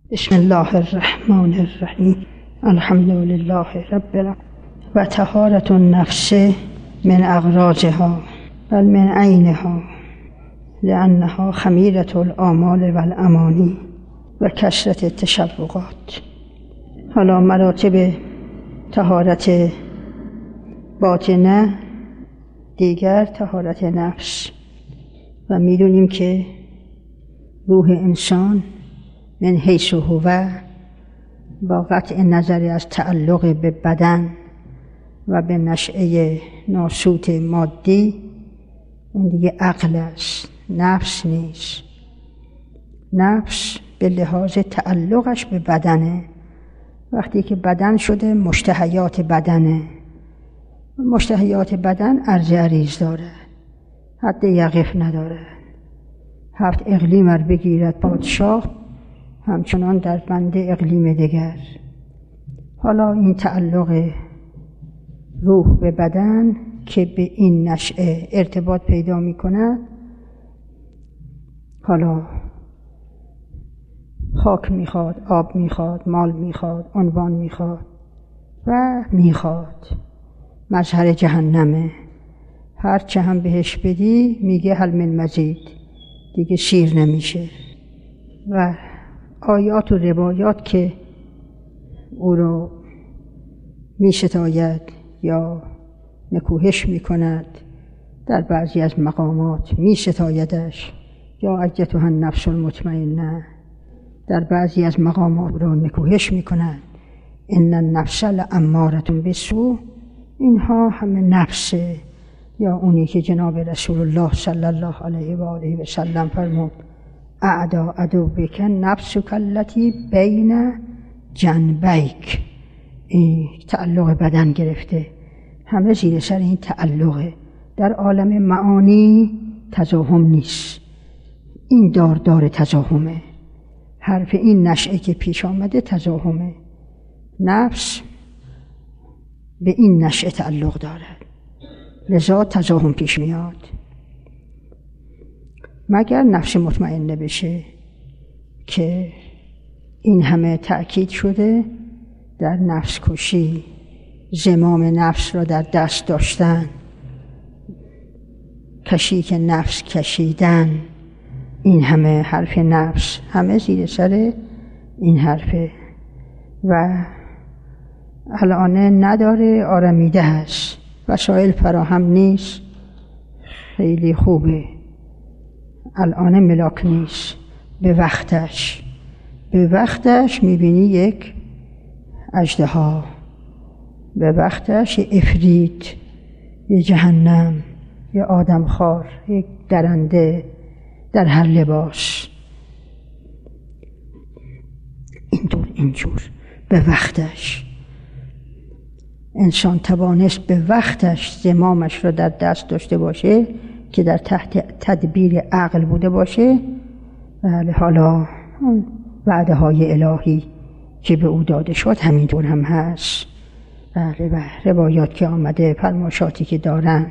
بسم الله الرحمن الرحیم. الحمد لله رب العالمین. و طهارة النفس من اغراضها بل من عینها لانها خمیرة الآمال و الامانی و کثرة التشوقات. حالا مراتب طهارت باطنه، دیگر طهارت نفس. و میدونیم که روح انسان من حیث هو، با قطع نظر از تعلق به بدن و به نشأه ناسوت مادی، اون دیگه عقل است، نفس نیست. نفس به لحاظ تعلقش به بدنه. وقتی که بدن شده مشتهیات بدنه. مشتهیات بدن عرض عریض داره، حد یقف نداره. 7 اقلیم بگیرد پادشاه، همچنان در بند اقلیم دیگر. حالا این تعلق روح به بدن که به این نشأه ارتباط پیدا می کند، حالا خاک میخواد، آب میخواد، مال میخواد، عنوان میخواد و میخواد. مظهر جهنمه. هر چه هم بهش بدی میگه هل من مزید، دیگه سیر نمیشه. و آیات و روایات که او رو می‌ستاید یا نکوهش میکند، در بعضی از مقامات می‌ستایدش، یا ایتها النفس المطمئنه، در بعضی از مقامات رو نکوهش میکند، ان النفس لاماره بالسوء. اینها همه نفسه. یا اونی که جناب رسول الله صلی الله علیه و آله و سلم فرمود اعدا عدوک نفسک التی بین جنبیک. این تعلق بدن گرفته، همه زیر سر این تعلقه. در عالم معانی تزاحم نیست، این دار تزاحمه. حرف این نشأه که پیش آمده تزاحمه. نفس به این نشأه تعلق دارد، لذا تزاحم پیش میاد. مگر نفس مطمئنه بشه که این همه تأکید شده در نفس کشی، زمام نفس را در دست داشتن، کشیک نفس کشیدن. این همه حرف نفس، همه زیر سر این حرفه. و الان نداره، آرمیده هست، وسایل فراهم نیست، خیلی خوبه. الان ملاک نیست. به وقتش میبینی یک اژدها، به وقتش یه عفریت، یه جهنم، یه آدمخوار، یک درنده در هر لباس. اینجور به وقتش انسان توانست به وقتش زمامش را در دست داشته باشه که در تحت تدبیر عقل بوده باشه. بله، حالا وعده های الهی که به او داده شد همینطور هم هست. بله، و روایات که آمده، فرمایشاتی که دارن،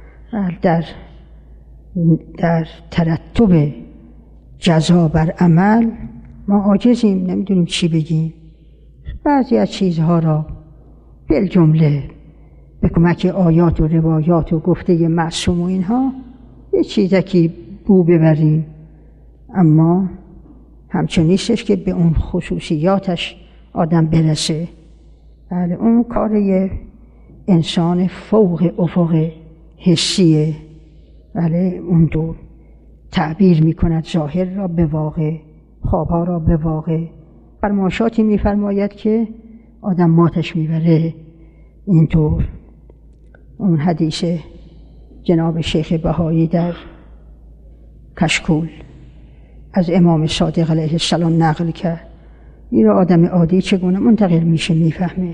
در ترتب جزا بر عمل ما عاجزیم، نمیدونیم چی بگیم. بعضی از چیزها را بالجمله به کمک آیات و روایات و گفته معصوم و اینها یه چیزکی بو ببریم، اما همچون نیستش که به اون خصوصیاتش آدم برسه. بله، اون کار یه انسان فوق افق حسیه. بله، اون دو تعبیر میکند ظاهر را به واقع، خوابها را به واقع. فرمایشاتی میفرماید که آدم ماتش میبره. اینطور اون حدیث جناب شیخ بهایی در کشکول از امام صادق علیه السلام نقل کرد. این را آدم عادی چگونه منتقل میشه؟ میفهمه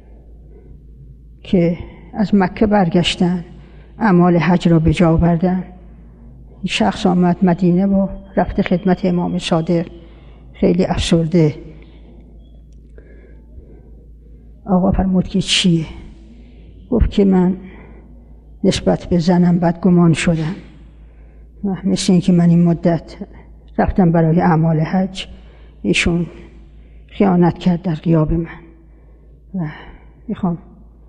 که از مکه برگشتن، اعمال حج را به جا آوردن. شخص آمد مدینه و رفت خدمت امام صادق، خیلی افسرده. آقا فرمود که چیه؟ گفت که من نسبت به زنم بدگمان شدم، مثل این که من این مدت رفتم برای اعمال حج، ایشون خیانت کرد در غیاب من و میخوام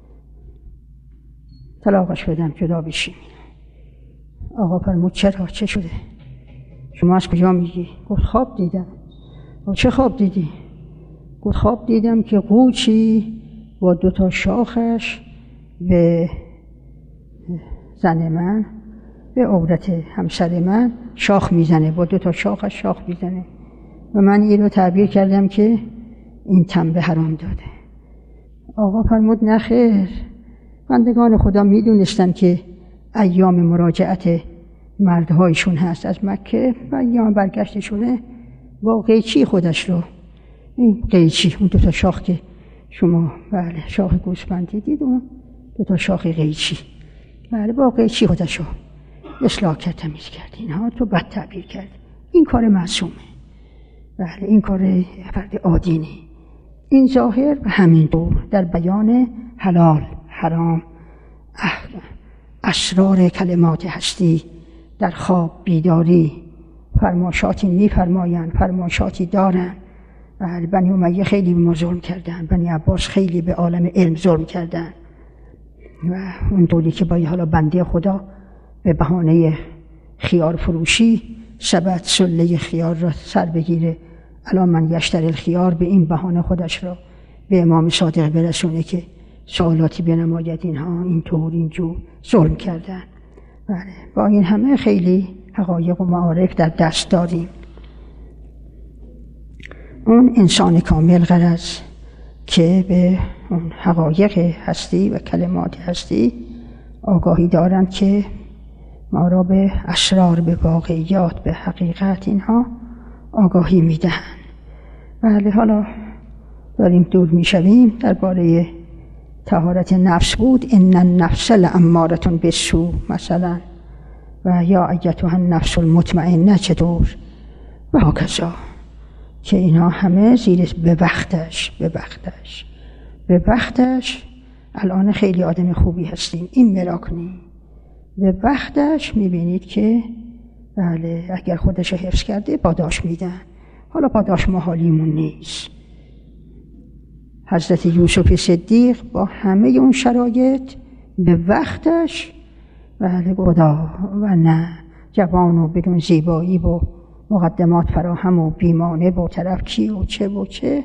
طلاقش بدم جدا بشیم. آقا فرمود چرا؟ چه شده؟ شما از کجا میگی؟ گفت خواب دیدم. چه خواب دیدی؟ گفت خواب دیدم که قوچی با 2 شاخش به زن من، به عورت همسر من شاخ میزنه، با 2 شاخش شاخ میزنه و من این رو تعبیر کردم که این تنبه حرام داده. آقا فرمود نه خیر، بندگان خدا میدونستن که ایام مراجعت مردهایشون هست از مکه و ایام برگشتشونه با قیچی خودش رو، این قیچی اون 2 شاخ که شما بله شاخ گوسفند دیدید، اون 2 شاخ قیچی بله با قیچی خودش رو اصلاح کرد، تمیز کرد. اینها تو بد تعبیر کرد. این کار معصومه بله، این کار فرد عادی نی. این ظاهر و همینطور در بیان حلال حرام، اسرار کلمات هستی در خواب بیداری فرماشاتی میفرمایند، فرماشاتی دارن. بنی امیه خیلی به ما ظلم کردن، بنی عباس خیلی به عالم علم ظلم کردن و اون طوری که با حالا بنده خدا به بهانه خیار فروشی سبد سله خیار را سر بگیره، الان من یشتری الخیار، به این بهانه خودش را به امام صادق برسونه که سوالاتی بنماید. اینها اینطور اینجور ظلم کردن. بله با این همه خیلی حقایق و معارف در دست داریم. اون انسان کامل غرض که به اون حقایق هستی و کلمات هستی آگاهی دارند که ما را به اسرار، به واقعیات، به حقیقت اینها آگاهی میدهند. بله حالا داریم دور میشویم. درباره طهارت نفس بود، ان النفس لاماره بالسوء مثلا، و یا ایتها النفس المطمئنه چطور و هکذا، که اینها همه زیر به وقتش الان خیلی آدم خوبی هستیم، این مراکنی به وقتش میبینید که بله اگر خودش حفظ کرده پاداش میدن. حالا پاداش محالیمون نیست. حضرت یوسف صدیق با همه اون شرایط به وقتش بله خدا و نه جوان و بدون زیبایی و مقدمات فراهم و بیمانه و طرف کی و چه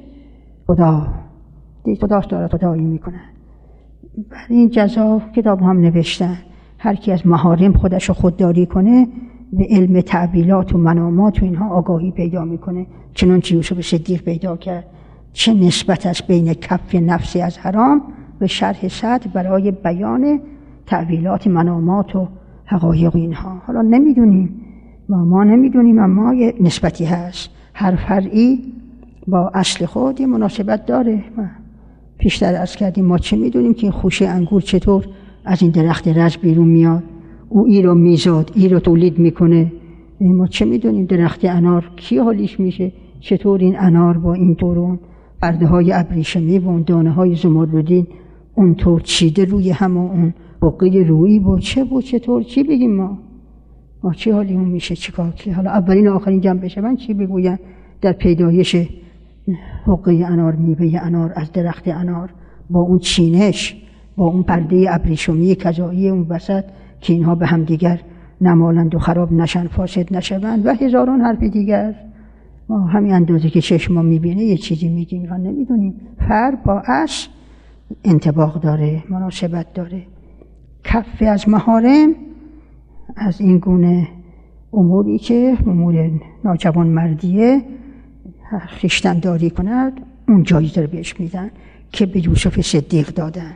خداش داره خدایی میکنه. برای این جزا کتاب هم نوشتن هر کی از محارم خودش رو خودداری کنه به علم تعبیلات و منامات و اینها آگاهی پیدا میکنه، چنانچه یوسف صدیق پیدا کرد. چه نسبت است بین کف نفسی از حرام و شرح صدر برای بیان تعبیلات منامات و حقایق اینها. حالا نمیدونیم، ما نمیدونیم، اما یه نسبتی هست. هر فرعی با اصل خود یه مناسبت داره. پیشتر عرض کردیم ما چه میدونیم که این خوشه انگور چطور از این درخت رز بیرون میاد، او ای رو میزاد، ای رو تولید میکنه. ما چه میدونیم درخت انار کی حالیش میشه، چطور این انار با این طورون برده های ابریشمی و اون دانه های زمردین اون طور چیده روی هم، اون بقیه رویی با چطور چی بگیم ما چی حالی اون میشه، چیکار که حالا اولین و آخرین جمع بشه من چی بگویم در پیدایش حقه انار، میوه انار از درخت انار با اون چینش، با اون پرده ابریشمی کذایی اون وسط که اینها به هم دیگر نمالند و خراب نشن، فاسد نشوند و هزاران حرف دیگر. ما همین اندازه که چشم ما میبینه یه چیزی میگیم، ما نمیدونیم. فرق با اصل انطباق داره، مناسبت داره. کف از محارم از این گونه اموری که امور ناجوان مردیه خویشتن داری کند اون جایزه رو بهش میدن که به یوسف صدیق دادن.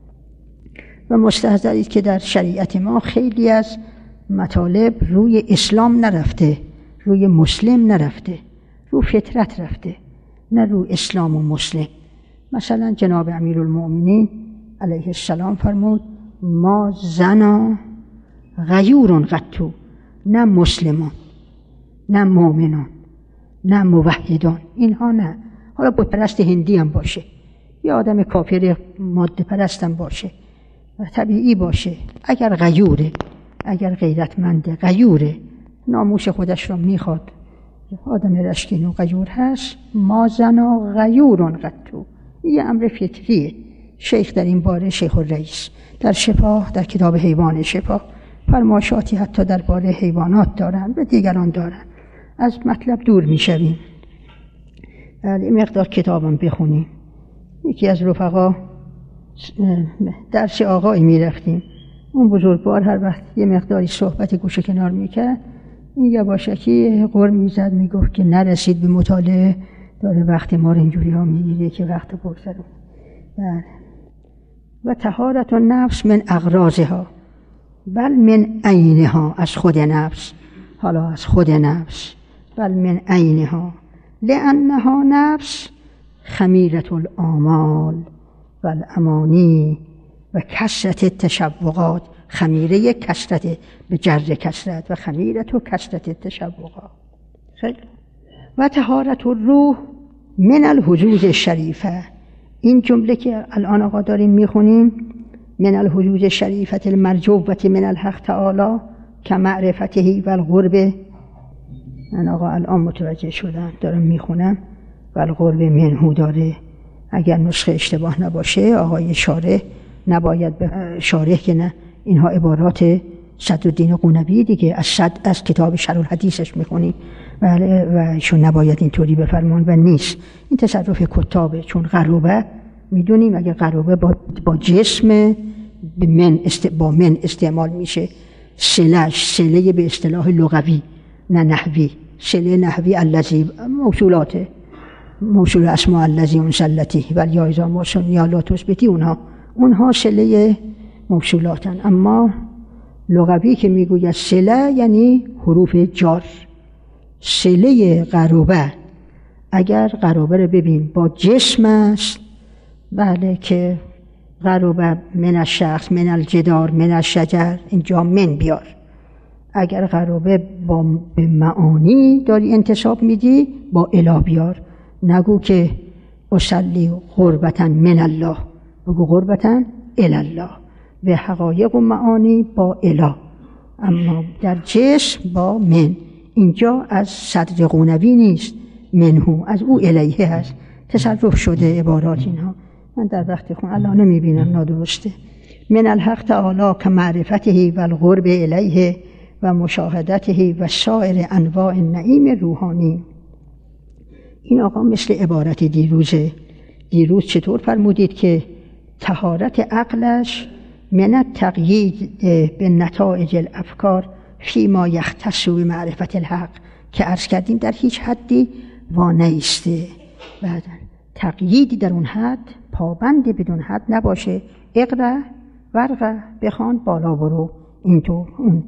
و مستحضرید که در شریعت ما خیلی از مطالب روی اسلام نرفته، روی مسلم نرفته، رو فطرت رفته، نه رو اسلام و مسلم. مثلا جناب امیرالمؤمنین علیه السلام فرمود ما زنا غیورون قطو، نه مسلمون، نه مؤمنون، نه موحدون، اینها نه. حالا بت پرست هندی هم باشه یا آدم کافر ماده پرست هم باشه و طبیعی باشه، اگر غیوره، اگر غیرتمنده، غیوره، ناموس خودش رو میخواد آدم رشکین و غیور هست. ما زنا غیورون قطو، یه امر فطریه. شیخ در این باره، شیخ الرئیس در شفا، در کتاب حیوان شفا فرمایشاتی حتی در باره حیوانات دارن و دیگران دارن. از مطلب دور میشویم. این مقدار کتابم بخونیم. یکی از رفقا درس آقایی میرفتیم، اون بزرگوار هر وقت یه مقداری صحبت گوشه کنار میکرد، این یواشکی غر میزد، میگفت که نرسید به مطالعه، داره وقت ما رو اینجوری ها میگیره که وقت بگذره. و طهارت النفس من اغراضها بل من عینها، از خود نفس، حالا از خود نفس، بل من عینها لانها نفس خمیرة الآمال و الامانی و کثرت التشوقات. خمیره کثرت به جر کثرت و خمیره تو کثرت التشوقات. خیلی. و طهارت الروح من الحظوظ الشریفه. این جمله که الان آقا داریم میخونیم، من الحظوظ الشریفه المرجوة من الحق تعالی که معرفته و القرب. من آقا الان متوجه شدم، دارم میخونم و القرب منهو داره. اگر نسخه اشتباه نباشه آقای شارح، نباید به شارح که نه، اینها عبارات صدرالدین قونوی دیگه، از کتاب شرح الحدیثش میخونی و ایشون نباید اینطوری بفرمان و نیست. این تصرف کتابه، چون قرابه میدونیم اگر قرابه با جسم با من استعمال میشه، صله به اصطلاح لغوی نه نحوی. صله نحوی الذی موصولاته، موصول اسماء الذی انسلتی ولی یایزا موصول یا لا تثبتی، اونها صله موصولاتن. اما لغوی که میگوید صله یعنی حروف جار. صله قرابه، اگر قرابه رو ببین با جسم است، بله، که قرابه من الشخص، من الجدار، من الشجر، اینجا من بیار. اگر قرابه به معانی داری انتساب میدی، با اله بیار. نگو که اصلی قربتن من الله، بگو قربتن الله. به حقایق و معانی با اله، اما در جسم با من. اینجا از صدر قونوی نیست، منهو، از او الیه هست، تصرف شده عبارات اینها. من در وقت خون الان نمیبینم، نادرسته. من الحق تعالی که معرفته و القرب الیه و مشاهدته و سایر انواع النعیم روحانی. این آقا مثل عبارت دیروز چطور فرمودید که طهارت عقلش من التقیید به نتایج الافکار فیما یختص به معرفت الحق، که عرض کردیم در هیچ حدی وانایسته. بعد تقییدی در اون حد، پابند بدون حد نباشه. اقرا ورقه بخوان بالا برو، اینطور اون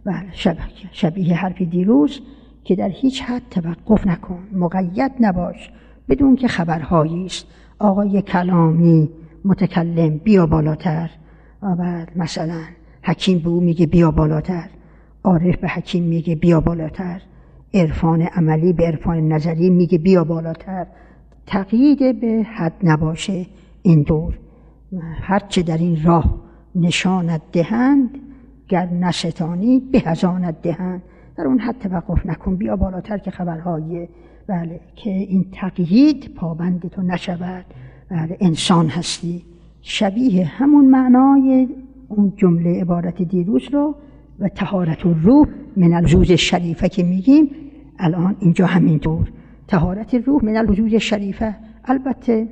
شبیه حرف دیروز که در هیچ حد توقف نکن، مقید نباش، بدون که خبرهایی است. آقای کلامی متکلم بیا بالاتر، بعد مثلا حکیم به او میگه بیا بالاتر، عارف به حکیم میگه بیا بالاتر، عرفان عملی به عرفان نظری میگه بیا بالاتر. تقیید به حد نباشه. این دور هرچه در این راه نشانت دهند، گر نستانی به هزانت دهند. در اون حد توقف نکن، بیا بالاتر که خبرهاییه. بله، که این تقیید پابند تو نشود. بله، انسان هستی. شبیه همون معنای اون جمله عبارت دیروز رو و طهارت الروح من الحظوظ الشریفه که میگیم، الان اینجا همینطور طهارت روح من الحظوظ الشریفه. البته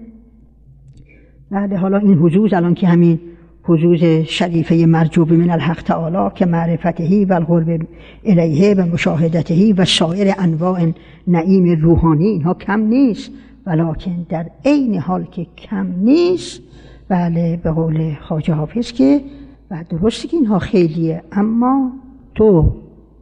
بله، حالا این حظوظ الان که همین حظوظ شریفه مرجوب من الحق تعالی که معرفته و القرب الیه و مشاهدته و سایر انواع نعیم روحانی، اینها کم نیست، ولکن در عین حال که کم نیست، بله، به قول خواجه حافظ که و درسته که اینها خیلیه، اما تو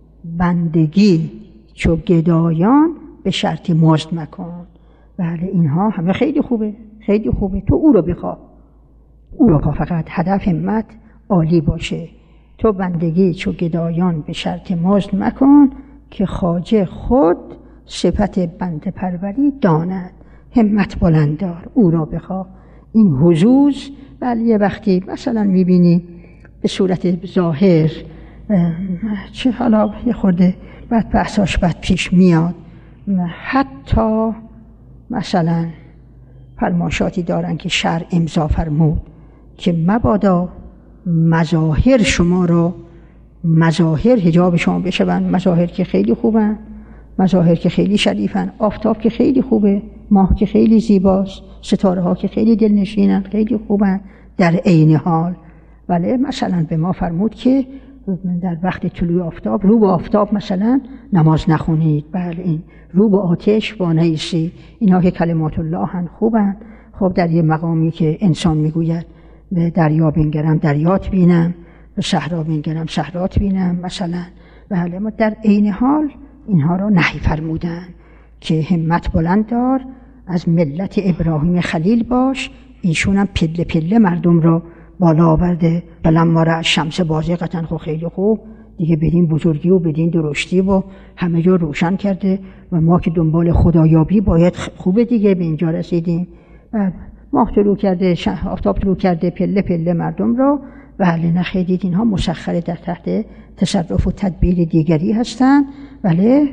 بندگی چو گدایان به شرط مزد مکن. بله، اینها همه خیلی خوبه، خیلی خوبه. تو او رو بخواه، او رو بخواه، فقط هدف همت عالی باشه. تو بندگی چو گدایان به شرط مزد مکن، که خواجه خود صفت بنده پروری داند. همت بلند دار، او را بخواه. این حظوظ، بله، یه وقتی مثلا میبینی به صورت ظاهر چه حالا یه خورده بعد بحثاش بعد پیش میاد، حتی مثلا فرمایشاتی دارن که شرع امضا فرمود که مبادا مظاهر شما را، مظاهر حجاب شما بشون، مظاهر که خیلی خوبن، مظاهر که خیلی شریفن، آفتاب که خیلی خوبه، ماه که خیلی زیباست، ستاره ها که خیلی دلنشینن، خیلی خوبن، در عین حال ولی مثلا به ما فرمود که در وقت طلوع آفتاب رو به آفتاب مثلا نماز نخونید، بله این رو به آتش وانایسی، اینها که کلمات الله هن خوبن. خب در یه مقامی که انسان میگوید به دریا بنگرم دریات بینم، به صحرا بنگرم صحرات بینم مثلا، بله ما در عین حال اینها را نهی فرمودن که همت بلند دار، از ملت ابراهیم خلیل باش. ایشون هم پله پله مردم را بالا آورده. فلما رأى الشمس بازغة، خب خیلی خوب دیگه بدین بزرگی و بدین درشتی و همه جا روشن کرده و ما که دنبال خدایابی باید خوبه دیگه به اینجا رسیدیم. ماه طلوع کرده، آفتاب طلوع کرده، پله پله مردم را بله نخیدید. اینها مسخره در تحت تصرف و تدبیر دیگری هستند. بله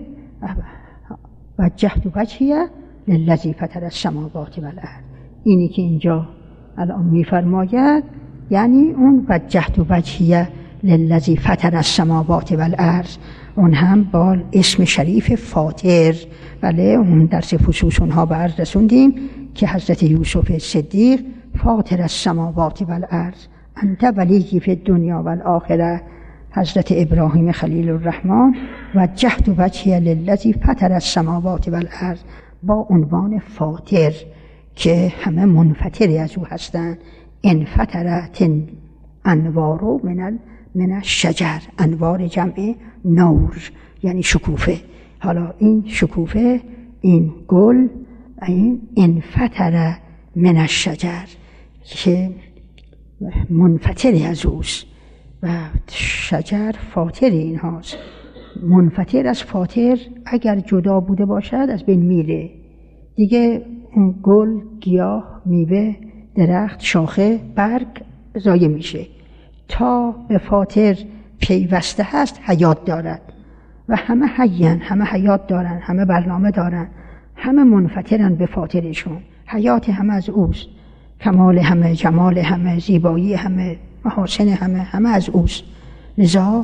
وجهت وجهی للذی فطر السماوات والارض، اینی که اینجا الان میفرماید یعنی اون وجهت وجهی للذی فطر السماوات والارض، اون هم با اسم شریف فاطر. بله اون درس فصوص اونها به عرض رسوندیم که حضرت یوسف صدیق فاطر السماوات والارض انت ولی فی الدنیا والآخره، حضرت ابراهیم خلیل الرحمن وجهت وجهی للذی فطر السماوات والارض با عنوان فاطر که همه منفطری از او هستند. انفطرت انوار من الشجر، انوار جمع نور یعنی شکوفه. حالا این شکوفه، این گل، این انفطر من الشجر که منفطری از اوست و شجر فاطر این هاست. منفطر از فاطر اگر جدا بوده باشد از بین میره دیگه. اون گل، گیاه، میوه، درخت، شاخه، برگ ضایع میشه. تا به فاطر پیوسته هست حیات دارد و همه حیان، همه حیات دارن، همه برنامه دارن، همه منفطرن به فاطرشون. حیات همه از اوست، کمال همه، جمال همه، زیبایی همه، محاسن همه از اوست. لذا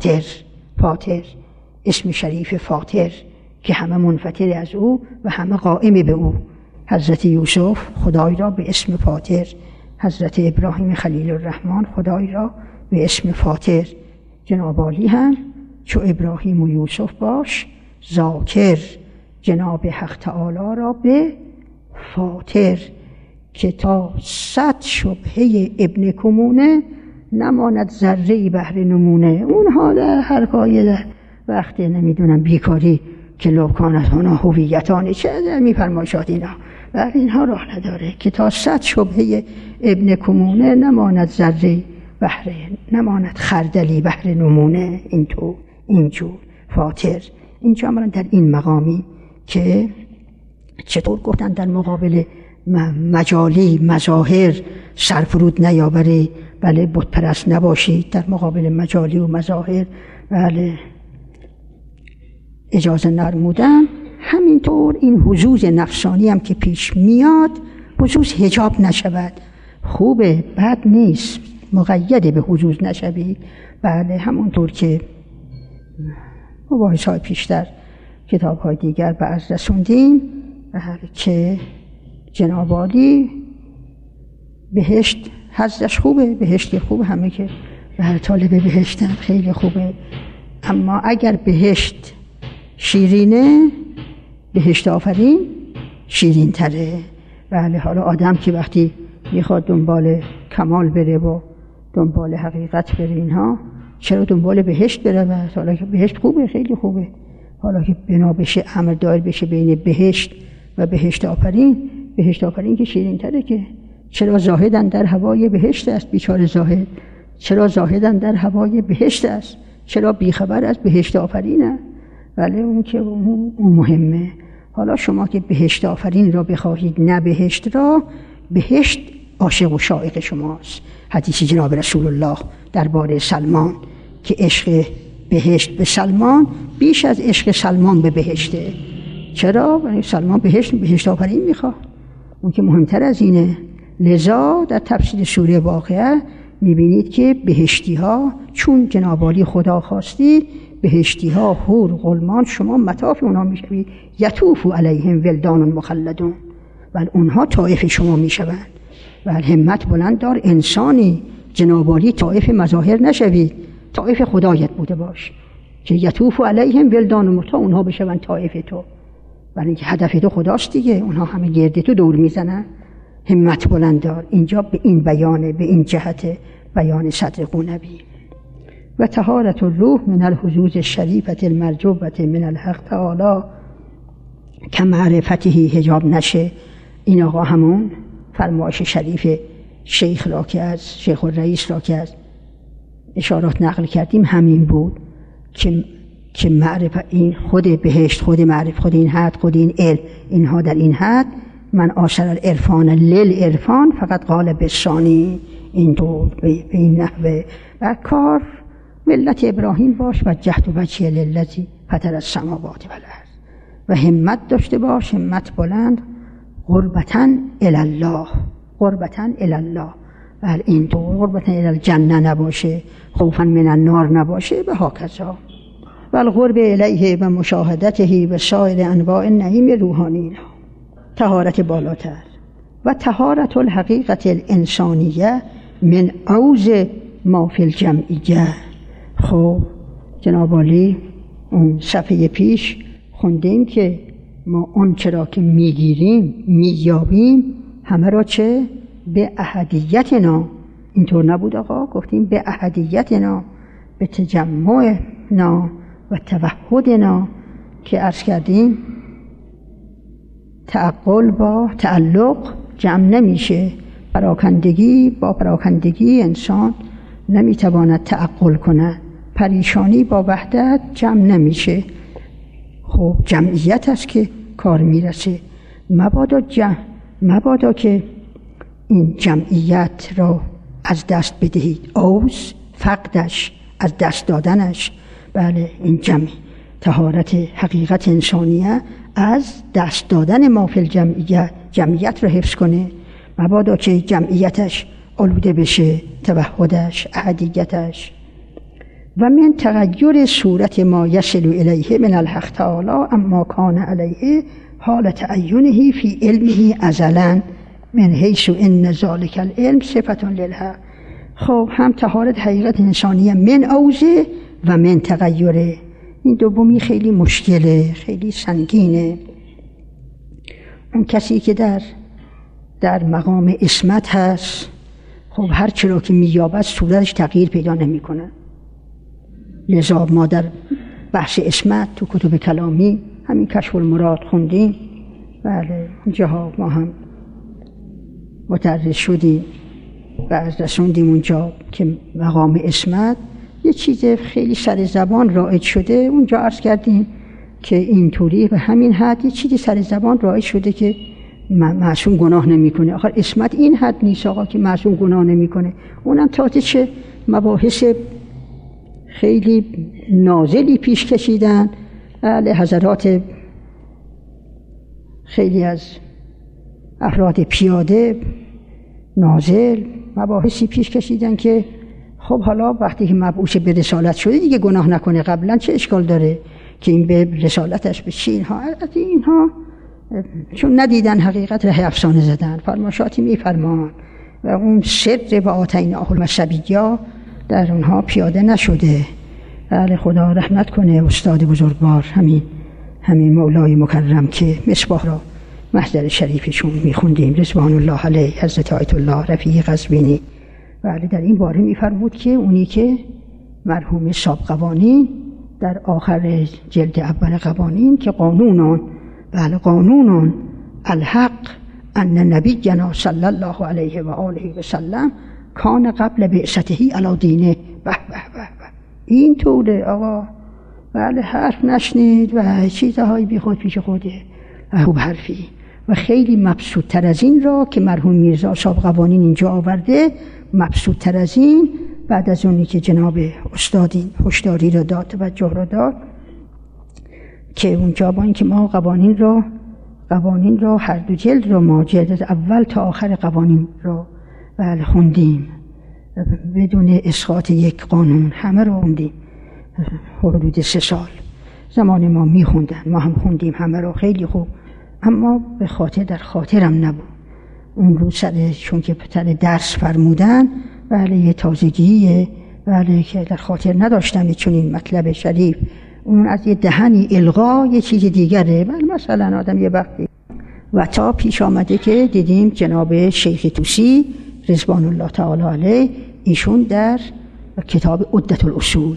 فاطر اسم شریف فاطر که همه منفطر از او و همه قائم به او. حضرت یوسف خدای را به اسم فاطر، حضرت ابراهیم خلیل الرحمن خدای را به اسم فاطر. جناب عالی هم چو ابراهیم و یوسف باش ذاکر، جناب حق تعالی را به فاطر که تا 100 شبهه ابن کمونه نماند ذره‌ای بهر نمونه. اونها در هر پایه در وقت نمیدونم بیکاری که لوکانت هانا هویتان چه در میفرمایشات اینا و اینها راه نداره که تا 100 شبهه ابن کمونه نماند ذره‌ای بهر، نماند خردلی بهر نمونه. اینجور فاطر. اینجا عملا در این مقامی که چطور گفتن در مقابل مجالی مظاهر سرفرود نیاورید، بله بت پرست نباشید، در مقابل مجالی و مظاهر بله اجازه نرمودن. همینطور این حظوظ نفسانی هم که پیش میاد حظوظ حجاب نشود. خوبه، بد نیست، مقیده به حظوظ نشوید. بله همونطور که مباحث های پیشتر کتاب های دیگر به عرض رسوندیم که جناب عالی بهشت حظش خوبه، بهشت خوبه، همه که به طالب بهشتن خیلی خوبه. اما اگر بهشت شیرینه، بهشت آفرین شیرین تره. بله حالا آدم که وقتی میخواد دنبال کمال بره و دنبال حقیقت بره اینها، چرا دنبال بهشت بره؟ حالا که بهشت خوبه، خیلی خوبه. حالا که بنا بشه امر دایر بشه بین بهشت و بهشت آفرین، بهشت آفرین که شیرین تره. که چرا زاهدن در هوای بهشت است؟ بیچاره زاهد چرا زاهدن در هوای بهشت است؟ چرا بیخبر از بهشت آفرینه؟ بله اون که اون مهمه. حالا شما که بهشت آفرین را بخواهید نه بهشت را، بهشت عاشق و شایق شماست. حدیث جناب رسول الله درباره سلمان که عشق بهشت به سلمان بیش از عشق سلمان به بهشته. چرا؟ برای سلمان بهشت آفرین میخواد، اون که مهمتر از اینه. لذا در تفسیر سوره واقعه میبینید که بهشتی ها چون جناب عالی خدا خواستی، بهشتی ها حور غلمان شما مطاف اونها میشوید، یطوف علیهم ولدان مخلدون، و اونها طائف شما میشوند. و همت بلند دار انسانی جناب عالی طائف مظاهر نشوید، طائف خدایت بوده باش که یطوف علیهم ولدان متا اونها بشوند طائف تو، برای اینکه هدف تو خداست دیگه، اونها همه گرد تو دور میزنن. همت بلند دار. اینجا به این بیانه، به این جهت بیان صدر قونبی. و طهارت الروح من الحظوظ الشریفة المرجوبة من الحق تعالی که معرفته حجاب نشه. این آقا همون فرمایش شریف شیخ را که از شیخ الرئیس را که از اشارات نقل کردیم همین بود که معرفت این خود بهشت، خود معرفت، خود این حد، خود این علم، اینها در این حد. من آشر العرفان للعرفان فقط قال بسانی، این طور به این نحوه. و کار ملت ابراهیم باش و جهد و وجهی للذی فطر السماوات و الارض، و همت داشته باش، همت بلند، قربتاً الی الله، قربتاً الی الله. و این طور قربتاً الی الجنه نباشه، خوفاً من النار نباشه، و هاکذا. و القرب الیه و مشاهدته و سایر انواع النعیم روحانی. طهارت بالاتر. و طهارت الحقیقت الانسانیه من اوج ما فی الجمعیه. خب جناب عالی اون صفحه پیش خوندیم که ما اون چرا که میگیریم مییابیم همه را چه؟ به احدیتنا. اینطور نبود آقا؟ گفتیم به احدیتنا، به تجمعنا و توحدنا، که عرض کردیم تعقل با تعلق جمع نمیشه. پراکندگی با پراکندگی انسان نمیتواند تعقل کند، پریشانی با وحدت جمع نمیشه. خب جمعیت است که کار میرسه. مبادا که این جمعیت را از دست بدهید، اوز فقدش، از دست دادنش. بله این طهارت حقیقت انسانیه از دست دادن ما فی الجمعیت، جمعیت را حفظ کنه. مبادا که جمعیتش آلوده بشه، توحدش، احدیتش. و من تغییر صورت ما یصل الیه من الحق تعالی اما کان علیه حال تعینه فی علمه ازلا من حیث ان ذلک العلم صفة للحق. خب هم طهارت حقیقت انسانیه من اوجه و من تغییره. این دومی خیلی مشکله، خیلی سنگینه. اون کسی که در مقام عصمت هست، خب هر چرا که مییابد صورتش تغییر پیدا نمیکنه. لذا ما در بحث عصمت تو کتب کلامی همین کشف المراد خوندیم. بله اونجاها ما هم متعرض شدیم و از رسوندیم اونجا که مقام عصمت یه چیز خیلی سر زبان رایج شده. اونجا عرض کردیم که اینطوری به همین حد یه چیزی سر زبان رایج شده که معصوم گناه نمیکنه. آخر عصمت این حد نیست آقا که معصوم گناه نمیکنه. اونم تازه چه مباحث خیلی نازلی پیش کشیدن. حضرات خیلی از افراد پیاده نازل مباحثی پیش کشیدن که خب حالا وقتی که مبعوث به رسالت شده دیگه گناه نکنه، قبلا چه اشکال داره که این به رسالتش به چین ها اینها چون ندیدن حقیقت ره افسانه زدن. فرماشاتی میفرمان و اون سر و آتیناه المصبیه در اونها پیاده نشده. بله خدا رحمت کنه استاد بزرگوار همین مولای مکرم که مصباح را محضر شریفشون میخوندیم رضوان الله علیه، حضرت آیت الله رفیع قزوینی. بله در این باره میفرمود که اونی که مرحوم صاحب قوانین در آخر جلد اول قوانین که قانونان، بله قانونان الحق ان نبینا صلی الله علیه و آله و سلم کان قبل بعثته علی دینه. به به به این طوره آقا. بله حرف نشنید و چیزهای بی خود پیش خوده. خوب حرفی و خیلی مبسوط تر از این را که مرحوم میرزا صاحب قوانین اینجا آورده، مبسوط تر از این بعد از اونی که جناب استاد هشداری را داد، توجه را داد، که اونجا با اینکه ما قوانین رو هر دو جلد رو ما جلد از اول تا آخر قوانین رو بله خوندیم بدون اسقاط یک قانون، همه رو خوندیم حدود 3 سال زمان ما میخوندن، ما هم خوندیم همه رو خیلی خوب، اما به خاطر در خاطرم نبود. اون رو چون که پتر درس فرمودن بله یه تازگیه بله که در خاطر نداشتم چون این مطلب شریف اون از یه دهنی الغا یه چیز دیگره. بله مثلا آدم یه وقتی و تا پیش آمده که دیدیم جناب شیخ طوسی رضوان الله تعالی علیه ایشون در کتاب عدة الاصول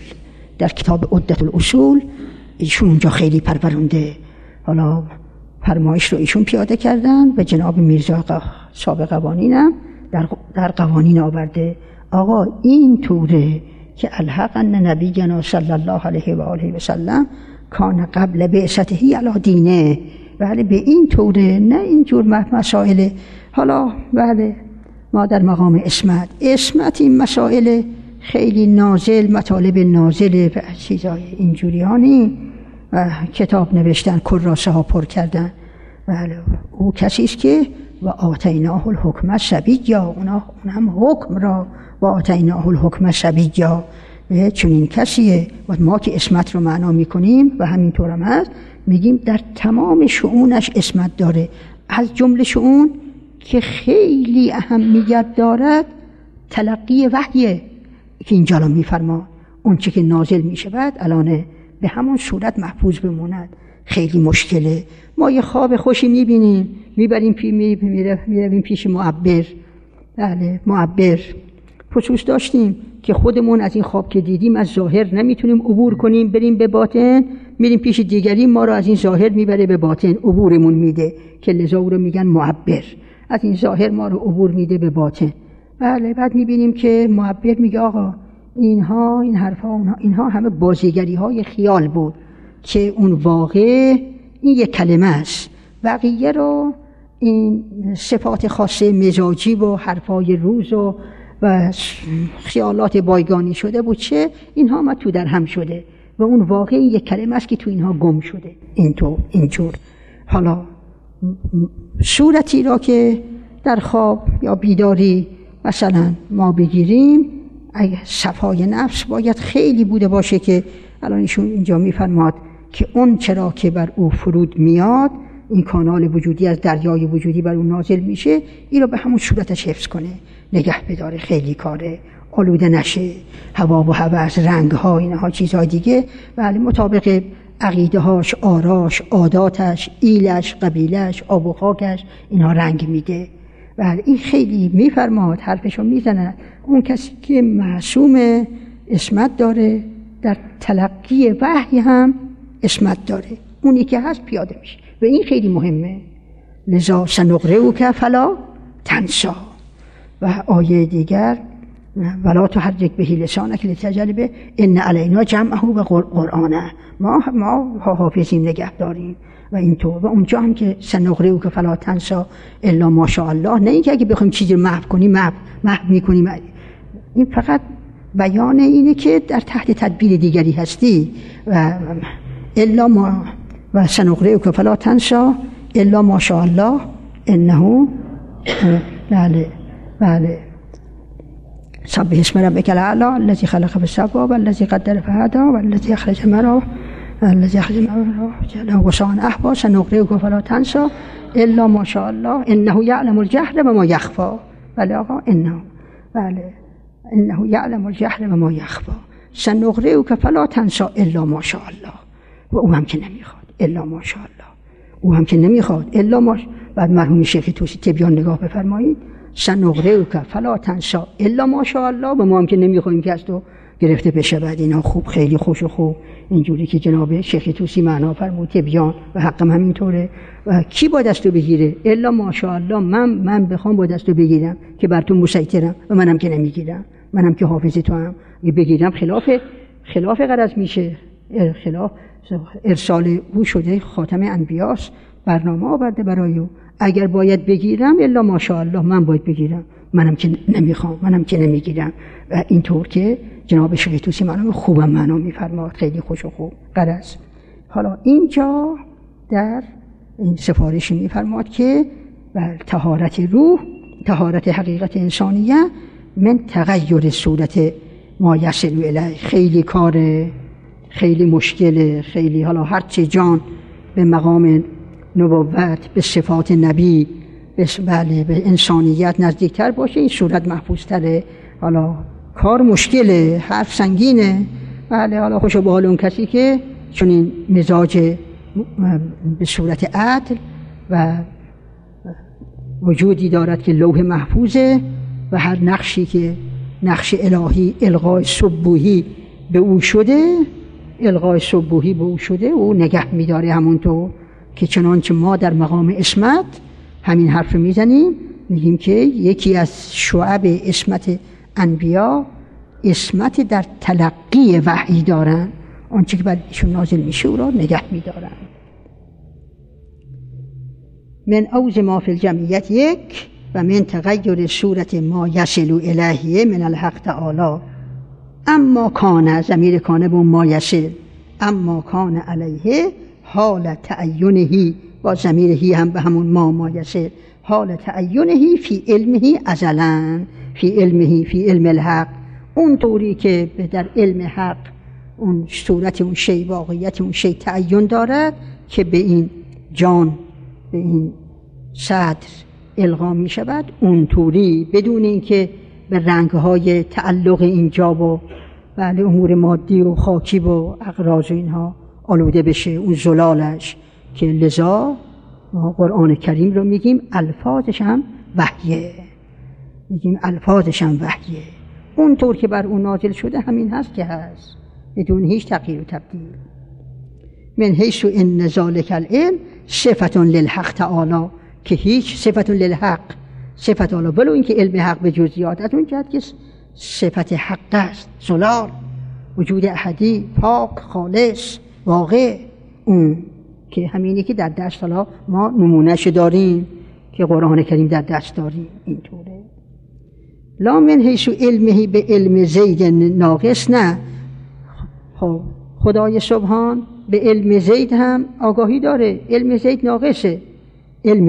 ایشون اونجا خیلی پرورنده حالا فرمایش رو ایشون پیاده کردن و جناب میرزا صاحب قوانینم در قوانین آورده آقا این طوره که الحق ان نبینا صلی الله علیه و آله و سلم کان قبل بعثته علی دینه. بله به این طوره، نه اینجور مسائل. حالا بله ما در مقام اسمت این مسائل خیلی نازل، مطالب نازل و چیزای اینجوریانی کتاب نوشتن، کراسه ها پر کردن. بله او کسی است که و آتیناه الحکم صبیا، اون هم حکم را و آتیناه الحکم صبیا، چون این کسیه. و ما که اسمت رو معنا میکنیم و همینطور هم هست، میگیم در تمام شؤونش اسمت داره. از جمله شؤون که خیلی اهمیت دارد تلقی وحیه که اینجا رو میفرما اون چی که نازل میشه بعد الان به همون صورت محفوظ بموند. خیلی مشکله. ما یه خواب خوشی میبینیم میرویم پیش معبر. بله معبر خصوص داشتیم که خودمون از این خواب که دیدیم از ظاهر نمیتونیم عبور کنیم بریم به باطن، میریم پیش دیگری ما رو از این ظاهر میبره به باطن، عبورمون میده که لذا او رو میگن معبر. از این ظاهر ما رو عبور میده به باطن. بله بعد میبینیم که معبر میگه آقا این حرفا اینها همه بازیگری های خیال بود که اون واقع این یک کلمه است، بقیه رو این صفات خاصه مزاجی و حرفای روز و خیالات بایگانی شده بود چه اینها ما تو در هم شده و اون واقع این یک کلمه است که تو اینها گم شده. اینجور حالا صورتی را که در خواب یا بیداری مثلا ما بگیریم، اگه صفای نفس باید خیلی بوده باشه که الان ایشون اینجا میفرماد که اون چرا که بر او فرود میاد، این کانال وجودی از دریای وجودی بر اون نازل میشه، این رو به همون صورتش حفظ کنه، نگه بداره. خیلی کاره، آلوده نشه، هوا و هوس، رنگ ها، اینها چیزهای دیگه. بله مطابق عقیده هاش، آراش، عاداتش، ایلش، قبیلش، آب و خاکش، اینها رنگ میده. بله این خیلی میفرماد، حرفشو میزنه. اون کسی که معصوم اسمت داره در تلقی وحی هم اسمت داره، اونی که هست پیاده میشه و این خیلی مهمه. لذا سنقرئک فلا تنسی. و آیه دیگر ولا تحرک به لسانک لتجل به ان علینا جمعه و قرآنه، ما حافظیم نگه داریم و اینطور. و اونجا هم که سنقرئک فلا تنسی الا ماشاءالله، نه اینکه اگه بخوایم چیزی رو محو کنیم محو میکنیم، این فقط بیان اینه که در تحت تدبیر دیگری هستی. و الا ما و سنقرئک فلا تنسی الا ماشاءالله انه بله سبح اسم ربک الاعلی الذی خلق فسوی والذی قدر فهدی والذی اخرج المرعی جعله غثاء احوی سنقرئک فلا تنسی الا ماشاءالله انه یعلم الجهر و ما یخفی. بله آقا انه یعلم الجهر و ما یخفی سنقرئک فلا تنسی الا ماشاءالله. و او هم که نمیخواد الا ماشاءالله، الا بعد مرحوم شیخ طوسی تبیان نگاه بفرمایید، سنقرئک فلا تنسی الا ماشاءالله، و ما هم که نمیخوایم که از تو گرفته بشه. بعد اینا خوب، خیلی خوش و خوب اینجوری که جناب شیخ طوسی معنا فرمود تبیان و حقم همینطوره. و کی با دستو بگیره؟ الا ماشاءالله، من بخوام با دستو بگیرم که بر تو مسیطرم و منم که نمیگیرم، منم که حافظ تو هم بگیرم خلاف غرض میشه. خلاف ارسال او شده خاتم انبیاست، برنامه آورده برای او. اگر باید بگیرم الا ماشاءالله، من باید بگیرم، منم که نمیخوام، منم که نمیگیرم. و اینطور که جناب شیخ طوسی معنا خوبم معنا میفرماد، خیلی خوش و خوب غرض. حالا اینجا در این سفارش می‌فرماد که بر طهارت روح، طهارت حقیقت انسانیه من تغییر صورت ما یصل الیه. خیلی کار خیلی مشکله، خیلی حالا هرچه جان به مقام نبوت، به صفات نبی، به انسانیت نزدیکتر باشه این صورت محفوظتره. حالا کار مشکله، حرف سنگینه. بله حالا خوشو به حال اون کسی که چون این مزاج به صورت عدل و وجودی دارد که لوح محفوظه و هر نقشی که نقش الهی الغای سبوحی به او شده، الغای سبوحی به او شده، او نگه میداره. همونطور که چنانچه ما در مقام اسمت همین حرف میزنیم، میگیم که یکی از شعب اسمت انبیا اسمت در تلقی وحی دارن، آنچه که بر ایشون نازل میشه او را نگه میدارن. من اوج ما فی الجمعیت یک و من تغییر صورت ما یصل الیه من الحق تعالی. اما کان، ضمیر کان به ما یصل، اما کان علیه حال تعینه، با ضمیرهی هم به همون ما یصل، حال تعینه فی علمه ازلا، فی علمه فی علم الحق. اون طوری که در علم حق اون صورت اون شی، واقعیت اون شی تعین دارد که به این جان، به این صدر القا می شود، اون طوری بدون اینکه به رنگهای تعلق اینجا و بله امور مادی و خاکی و اغراض و اینها آلوده بشه، اون زلالش، که لذا ما قرآن کریم رو میگیم الفاظش هم وحیه، میگیم الفاظش هم وحیه. اون طور که بر اون نازل شده همین هست که هست، بدون هیچ تغییر و تبدیل. من حیث ان ذلک العلم صفة للحق تعالی، که هیچ صفة للحق، صفت الله، ولو اینکه علم حق به جزئیات از اون جهت که صفت حق است، زلال، وجود احدی، پاک، خالص، واقع، اون که همینی که در دست حالا ما نمونهش داریم که قرآن کریم در دست داریم اینطوره. لا من حیث علمه به علم زید ناقص، نه، خب خدای سبحان به علم زید هم آگاهی داره، علم زید ناقصه. علم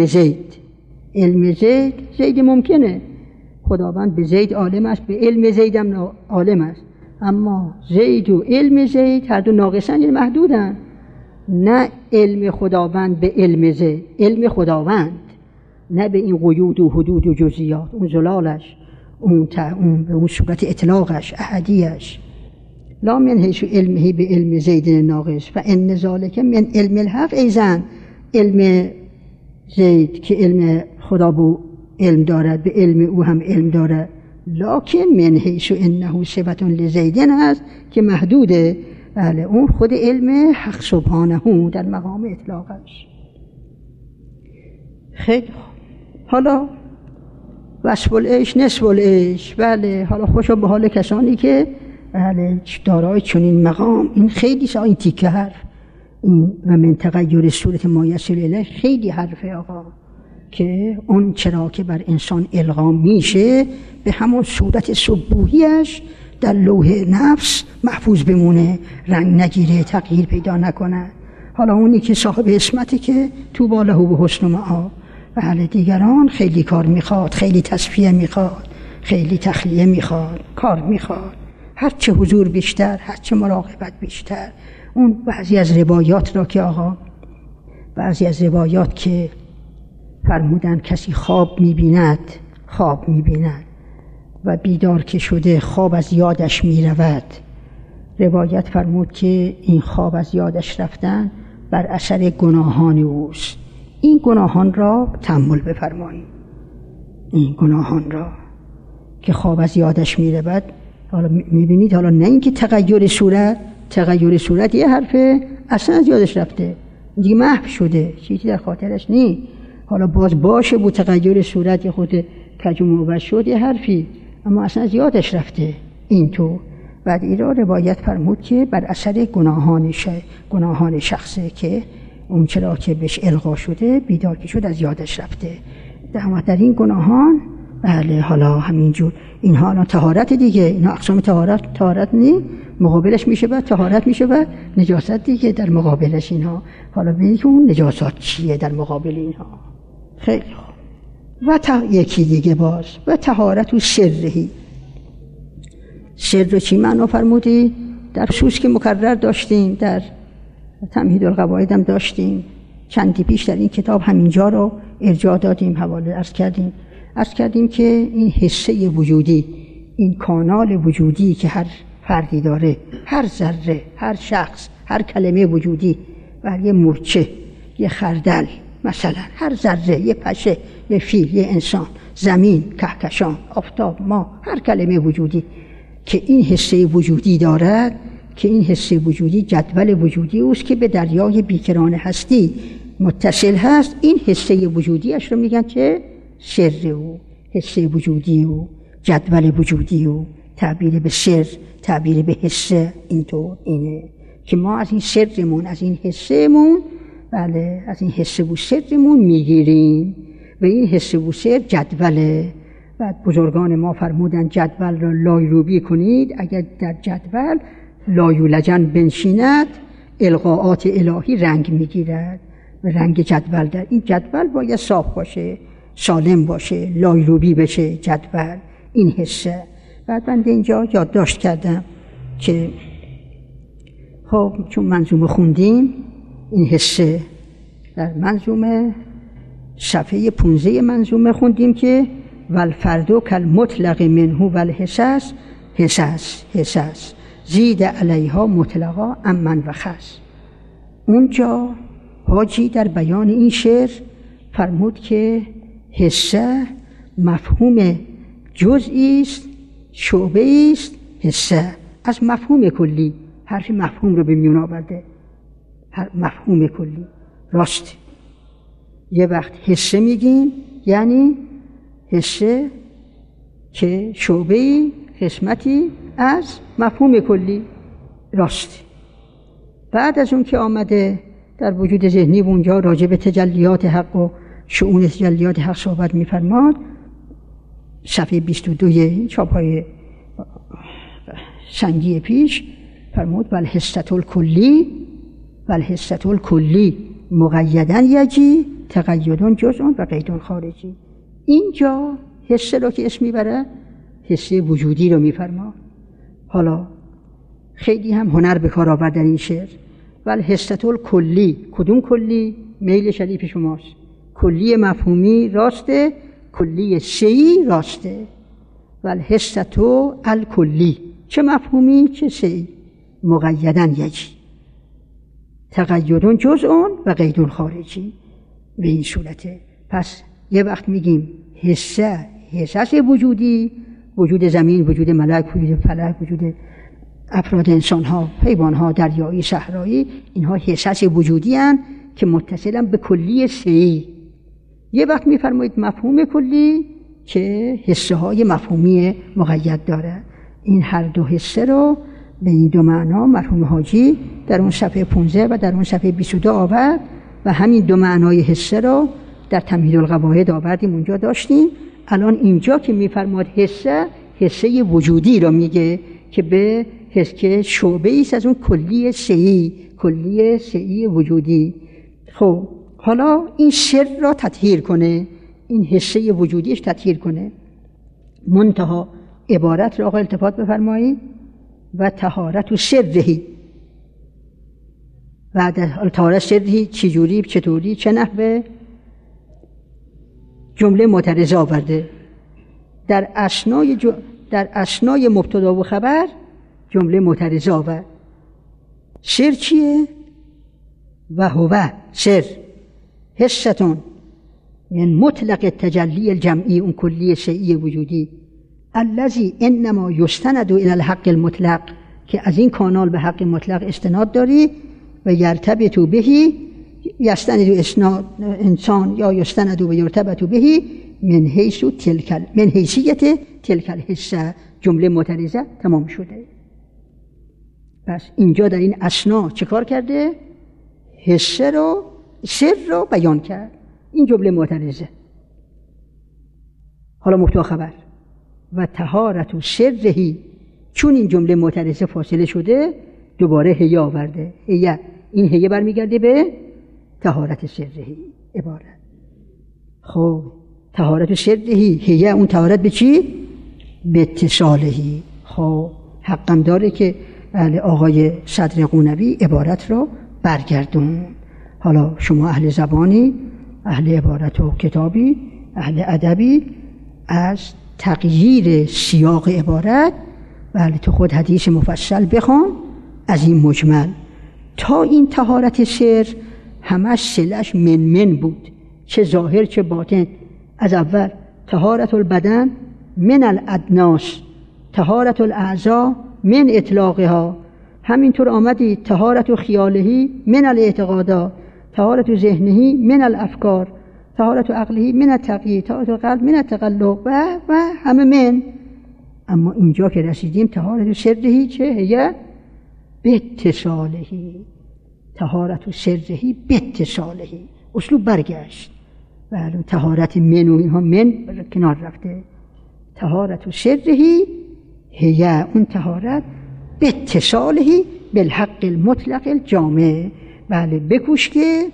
زید ممکنه، خداوند به زید عالم است، به علم زید هم عالم است، اما زید و علم زید هر دو ناقصن، یعنی محدودن. نه علم خداوند به علم زید، علم خداوند، نه به این قیود و حدود و جزئیات، اون زلالش، اون به اون صورت اطلاقش، احدیش. لا من حیث علمه به علم زید ناقص فان ذلک من علم الحق ایضا. علم زید که علم خدا بو علم دارد، به علم او هم علم دارد، لکن من حیث انه صفة لزیدن هست که محدوده. بله اون خود علم حق سبحانه در مقام اطلاقش. خیلی حالا وصف العیش نصف العیش. بله حالا خوشا به حال کسانی که بله دارای چنین مقام، این خیلی این تیکه حرف، این و من تغییر صورت ما یصل الیه خیلی حرفه آقا، که اون چرا که بر انسان القا میشه به همون صورت سبوحیش در لوح نفس محفوظ بمونه، رنگ نگیره، تغییر پیدا نکنه. حالا اونی که صاحب اسمته که طوبی له به حسن مآب. بله دیگران خیلی کار میخواد، خیلی تصفیه میخواد، خیلی تخلیه میخواد، کار میخواد، هرچه حضور بیشتر، هرچه مراقبت بیشتر. اون بعضی از روایات را که آقا، بعضی از روایات که فرمودن کسی خواب میبیند و بیدار که شده خواب از یادش میرود، روایت فرمود که این خواب از یادش رفتن بر اثر گناهان اوست. این گناهان را تأمل بفرمایید، این گناهان را که خواب از یادش میرود. حالا میبینید، حالا نه اینکه تغییر صورت یه حرفه، اصلا از یادش رفته دیگه، محو شده، چیزی در خاطرش نی. حالا باز باشه بود تغییر صورت یه خود کج و موبش شد یه حرفی، اما اصلا از یادش رفته. این تو بعد این را روایت فرمود که بر اثر گناهان شخصه که اون چرا که بهش القا شده، بیدار که شد از یادش رفته. در این گناهان بله حالا همینجور اینها طهارت دیگه، اینا اقسام طهارت نی، مقابلش میشه و طهارت میشه و نجاست دیگه در مقابلش اینها. حالا ببینید که اون نجاست چیه در مقابل اینها. خیلی خوب. و یکی دیگه باز و طهارت و سرهی. سر رو چی معنا فرمودی؟ در خصوص که مکرر داشتیم، در تمهید القواعد هم داشتیم، چندی پیش در این کتاب همینجا رو ارجاع دادیم، حواله عرض کردیم که این حصه وجودی، این کانال وجودی که هر فردی داره، هر ذره، هر شخص، هر کلمه وجودی و یه مورچه، یه خردل مثلا، هر ذره، یه پشه، یه فیل، یه انسان، زمین، کهکشان، آفتاب، ما، هر کلمه وجودی که این حصه وجودی دارد، که این حصه وجودی جدول وجودی اوست که به دریای بیکران هستی متصل هست. این حصه وجودی اش رو میگن که سر او، حصه وجودی او، جدول وجودی او، تعبیر به سر، تعبیر به حصه. اینطور اینه که ما از این سرمون، از این حصهمون، بله، از این حصه و سرمون میگیریم و این حصه و سر جدوله. و بزرگان ما فرمودن جدول را لایروبی کنید، اگر در جدول لایولجن بنشیند القاءات الهی رنگ میگیرد و رنگ جدول در این جدول باید صاف باشه، سالم باشه، لایروبی بشه جدول، این حصه. بعد من اینجا یادداشت کردم که خب چون منظومه خوندیم، این حصه در منظومه صفحه 15 منظومه خوندیم که والفرد کالمطلق منه والحصص حصص زید علیها مطلقا امن و خاص. اونجا حاجی در بیان این شعر فرمود که حصه مفهوم جزئی است، شعبه است. حصه از مفهوم کلی، حرف مفهوم رو به میون آورده، مفهوم کلی. راست، یه وقت حصه میگیم یعنی حصه که شعبه‌ای، قسمتی از مفهوم کلی. راست. بعد از اون که آمده در وجود ذهنی و اونجا راجع به تجلیات حق و شؤون تجلیات حق صحبت می‌فرماد، صفحه 22 این چاپ‌های سنگی پیش فرمود والحصة الکلی مقیداً یجی تقیدون جزء و قید خارجی. اینجا حصه رو که اسم میبره حصه وجودی رو میفرما. حالا خیلی هم هنر به کار آورد در این شعر. والحصة الکلی، کدوم کلی؟ میل شریف شماست. کلی مفهومی راسته، کلی شیئی راسته. والحصة الکلی، چه مفهومی چه شیئی، مقیداً یجی تقیدون جزء و قید خارجی. به این صورته. پس یه وقت میگیم حصص وجودی، وجود زمین، وجود ملک، وجود فلک، وجود افراد انسان‌ها، حیوان‌ها، دریایی، صحرایی، اینها حصص وجودی هستند که متصلن به کلی شیئی. یه وقت میفرمایید مفهوم کلی که حصه‌های مفهومی مقید داره. این هر دو حصه رو به این دو معنا مرحوم حاجی در اون صفحه 15 و در اون صفحه 22 آورد و همین دو معنای حصه رو در تمهید القواعد آوردیم، اونجا داشتیم. الان اینجا که میفرماد حصه وجودی رو میگه که به حس که شعبه ایست از اون کلی شیئی وجودی. خب حالا این سر را تطهیر کنه، این حصه وجودیش تطهیر کنه. منتها عبارت را آقا التفات بفرمایید و طهارت و سرهی. بعد طهارت سرهی چجوری، چطوری، چه نحوه؟ جمله معترضه آورده در اسنای مبتدا و خبر. جمله معترضه آورد. سر چیه؟ و هو سر حصتون من مطلق تجلی الجمعی، اون کلی شیئی وجودی، الذی انما یستند الی الحق المطلق، که از این کانال به حق مطلق استناد داری. و یرتبط بهی، یستند اسناد انسان یا یستند و یرتبط بهی من حیثیت تلک الحصه. جمله معترضه تمام شده. پس اینجا در این اسنا چه کار کرده؟ حصه رو، سر رو بیان کرد. این جمله معترضه. حالا مبتدا خبر و طهارت و سرهی چون این جمله معترضه فاصله شده دوباره هی آورده. این هی برمیگرده به طهارت سرهی عبارت. خب طهارت سرهی هی اون طهارت به چی؟ به اتصالهی. خب حقم داره که آقای صدر قونوی عبارت رو برگردون. حالا شما اهل زبانی، اهل عبارت و کتابی، اهل ادبی، از تغییر سیاق عبارت تو خود حدیث مفصل بخوان از این مجمل تا این طهارت سر همش صله‌اش من بود، چه ظاهر چه باطن. از اول طهارت البدن من الادناس، طهارت الاعضاء من اطلاقها، همینطور آمدی طهارت خیالهی من الاعتقادات، طهارت ذهنهی من الافکار، طهارت عقلهی من التقیید، طهارت قلب من التقلب و همه من. اما اینجا که رسیدیم طهارت سرهی چه هي؟ به اتصالهی. طهارت سرهی به اتصالهی. اسلوب برگشت. بله طهارت من و اینها من کنار رفته. طهارت سرهی هي اون طهارت به اتصالهی بالحق المطلق الجامع. بله بکوش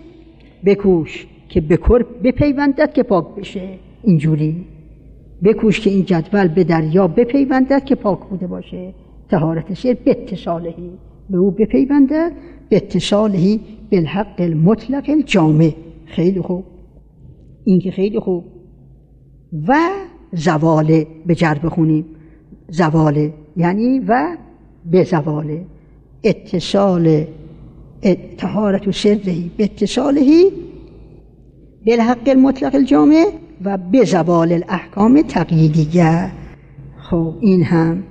که بکر بپیوندد که پاک بشه. اینجوری بکوش که این جدول به دریا بپیوندد که پاک بوده باشه. طهارت سر به اتصالهی، به او بپیوندد، به اتصالهی بالحق المطلق الجامع. خیلی خوب، این که خیلی خوب. و زواله به جر بخونیم، زواله یعنی و به زواله. اتصال طهارت سرهی به اتصالهی بالحق المطلق الجامع و به زوال الاحکام تقییدیه. خب این هم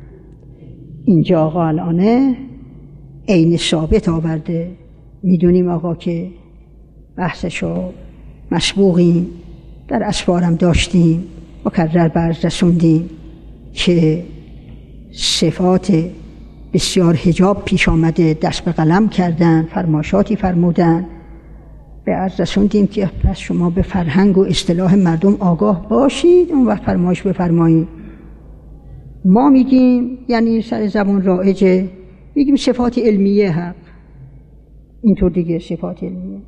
اینجا آقا الانه عین ثابت آورده. میدونیم آقا که بحثشو مسبوقیم، در اسفارم داشتیم، مکرر برز رسوندیم که صفات بسیار حجاب پیش آمده، دست به قلم کردن، فرماشاتی فرمودن. به عرض رسوندیم که پس شما به فرهنگ و اصطلاح مردم آگاه باشید، اون وقت فرمایش بفرمایید. ما میگیم یعنی سر زبان رایجه، میگیم صفات علمیه حق، اینطور دیگه صفات علمیه.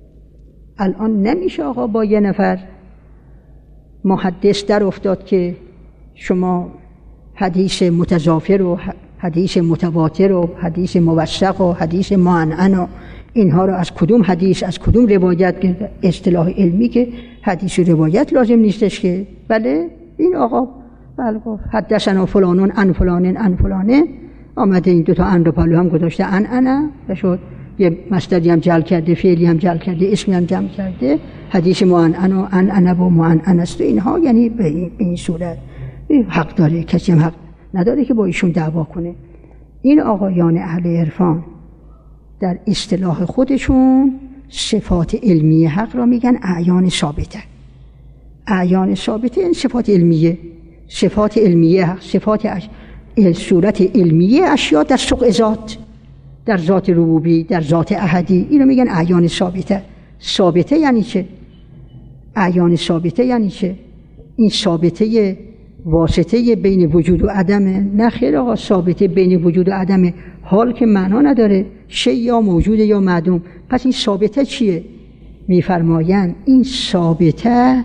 الان نمیشه آقا با یه نفر محدث در افتاد که شما حدیث متضافر و حدیث متواتر و حدیث موثق و حدیث معنعن و اینها رو از کدوم حدیث از کدوم روایت، که اصطلاح علمی که حدیث و روایت لازم نیستش که. بله این آقا بله حدثنا فلانون عن فلانن عن فلانه، آمده این دوتا عن رو پلو هم گذاشته عن انا و شد یه مصدری هم جعل کرده، فعلی هم جعل کرده، اسمی هم جمع کرده، حدیث معنعن و عن انا و معنعن است. اینها یعنی به این صورت حق داره، کسی هم حق نداره که با ایشون دعوا کنه. این آقایان اهل عرفان در اصطلاح خودشون صفات علمی حق را میگن اعیان ثابته. اعیان ثابته این صفات علمیه، صفات علمیه حق، صفات صورت علمیه اشیا در سوق ذات، در ذات ربوبی، در ذات احدی، اینو میگن اعیان ثابته. ثابته یعنی چه؟ اعیان ثابته یعنی چه؟ این ثابته واسطه بین وجود و عدمه؟ نه خیر آقا، ثابته بین وجود و عدمه، حال که معنا نداره، شی یا موجود یا معدوم. پس این ثابته چیه؟ میفرمایند این ثابته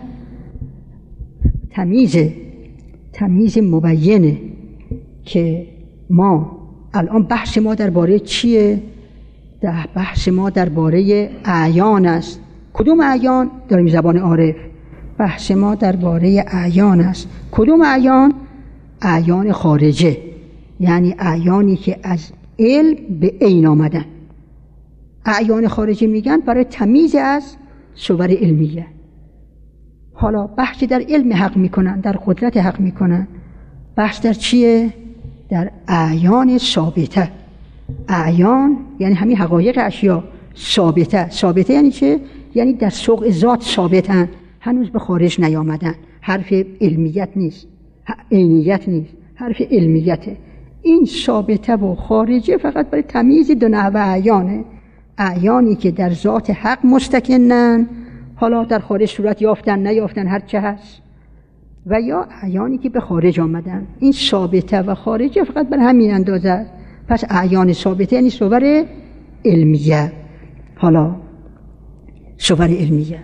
تمیز مبینه که ما الان بحث ما درباره چیه؟ بحث ما درباره اعیان است. کدوم اعیان؟ داریم زبان عارف. بحث ما درباره اعیان است. کدوم اعیان؟ اعیان خارجه، یعنی اعیانی که از علم به عین آمدن. اعیان خارجه میگن برای تمیز از صور علمیه. حالا بحث در علم حق میکنن، در قدرت حق میکنن. بحث در چیه؟ در اعیان ثابته. اعیان یعنی همین حقایق اشیا. ثابته یعنی چه؟ یعنی در سوق ذات ثابتن، هنوز به خارج نیامدن. حرف علمیت نیست، عینیت نیست، حرف علمیته. این ثابته و خارجه فقط برای تمیز دو نحوه اعیانه. اعیانی که در ذات حق مستکنن، حالا در خارج صورت یافتن نیافتن هر چه هست، و یا اعیانی که به خارج آمدن. این ثابته و خارجه فقط بر همین اندازه است. پس اعیان ثابته یعنی صور علمیه. حالا صور علمیه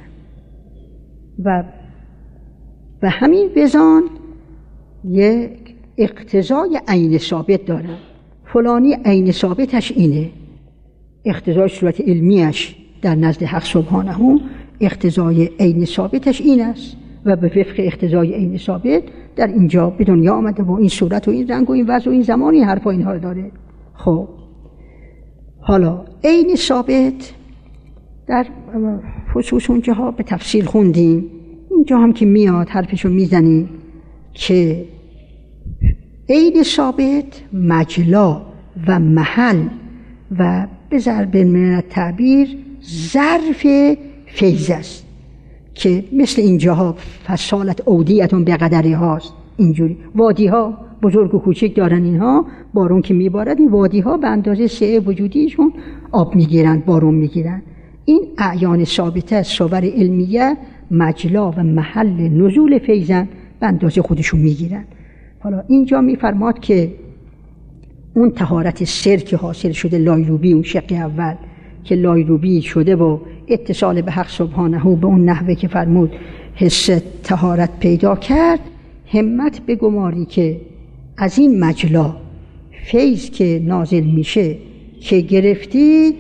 و همین وزان یک اقتضای عین ثابت دارن. فلانی عین ثابتش اینه، اقتضای صورت علمیش در نزد حق سبحانه اقتضای عین ثابتش این است و به وفق اقتضای عین ثابت در اینجا به دنیا آمده با این صورت و این رنگ و این وضع و این زمان، این حرفا اینها رو داره. خب حالا عین ثابت در خصوص اونجاها به تفصیل خوندیم، اینجا هم که میاد حرفشو میزنیم که عین ثابت مجلا و محل و به ضرب من تعبیر ظرف فیض است که مثل اینجاها فصالت اودیتون به قدری هاست. اینجوری وادی ها بزرگ و کوچک دارن، اینها بارون که میبارد این وادی ها به اندازه سعه وجودیشون آب میگیرن، بارون میگیرن. این اعیان ثابته صور علمیه مجلا و محل نزول فیضن، به اندازه خودشون میگیرن. حالا اینجا میفرماد که اون طهارت سر که حاصل شده لایروبی، اون شق اول که لایروبی شده با اتصال به حق سبحانه به اون نحوه که فرمود حس طهارت پیدا کرد، همت بگماری که از این مجلا فیض که نازل میشه که گرفتی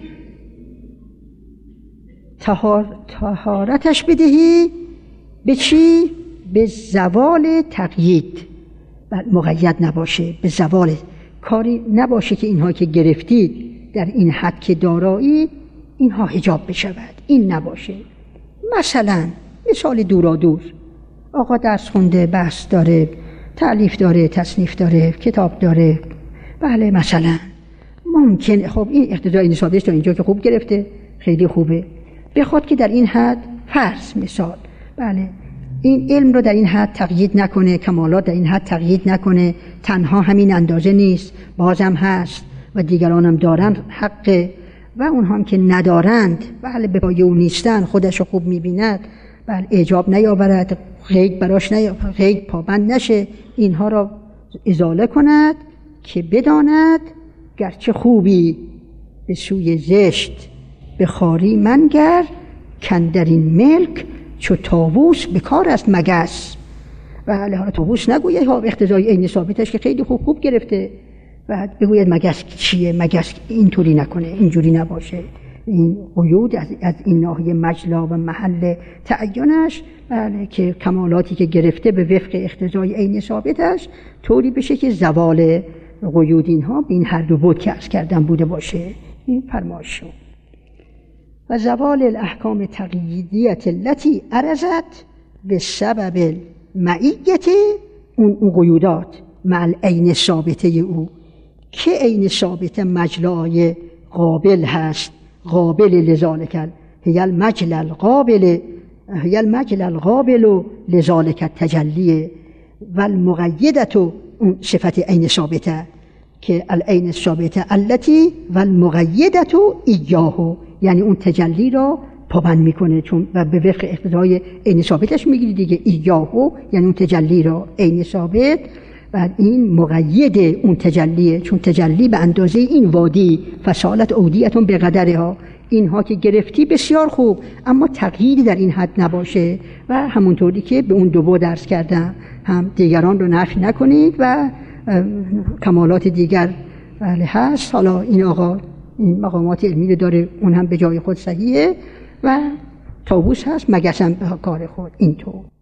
طهارتش بدهی به چی؟ به زوال تقیید. مقید نباشه، به زوال، کاری نباشه که اینها که گرفتید در این حد که دارایی اینها حجاب بشود، این نباشه. مثلا مثال دورادور، آقا درس خونده، بحث داره، تألیف داره، تصنیف داره، کتاب داره، بله مثلا ممکن خب این اقتضای نصابش تا اینجا که خوب گرفته، خیلی خوبه، بخواد که در این حد فرض مثال بله این علم رو در این حد تقیید نکنه، کمالات در این حد تقیید نکنه، تنها همین اندازه نیست، بازم هست و دیگران هم دارن حقه و اونها هم که ندارند بله به پای او نیستن، خودش رو خوب میبیند، بله اعجاب نیاورد، قید براش نیاورد، قید پابند نشه، اینها را ازاله کند که بداند گرچه خوبی به سوی زشت به خاری منگر، کندر این ملک چو طاووس به کار است مگس. بله حالا طاووس نگوید ها اقتضای عین ثابتش که خیلی خوب گرفته و بگوید مگس چیه، مگس اینطوری نکنه، اینجوری نباشه. این قیود از این ناحیه مجلا و محل تعینش بله که کمالاتی که گرفته به وفق اقتضای عین ثابتش طوری بشه که زوال قیود اینها به این هر دو بود که عرض کردم بوده باشه. این فرمایش و زوال الاحکام تقییدیت التي عرضت به سبب معیت اون قیودات مع العین ثابته او که عین ثابته مجلای قابل هست، قابل لذالک هی المجل القابل لذالک التجلی و المقیدت اون صفت عین ثابته که العین ثابته التي و المقیدت ایاه، یعنی اون تجلی را پابند میکنه چون و به وفق اقتضای عین ثابتش میگیری دیگه، ایاه یعنی اون تجلی را عین ثابت و این مقید اون تجلیه چون تجلی به اندازه این وادی فصالت اودیتون به قدرها، اینها که گرفتی بسیار خوب اما تقییدی در این حد نباشه و همونطوری که به اون دو درس کردم هم دیگران رو نفی نکنید و کمالات دیگر بله هست. حالا این آقا این مقامات علمی رو داره، اون هم به جای خود صحیحه و طاووس هست مگس هم به کار خود اینطور.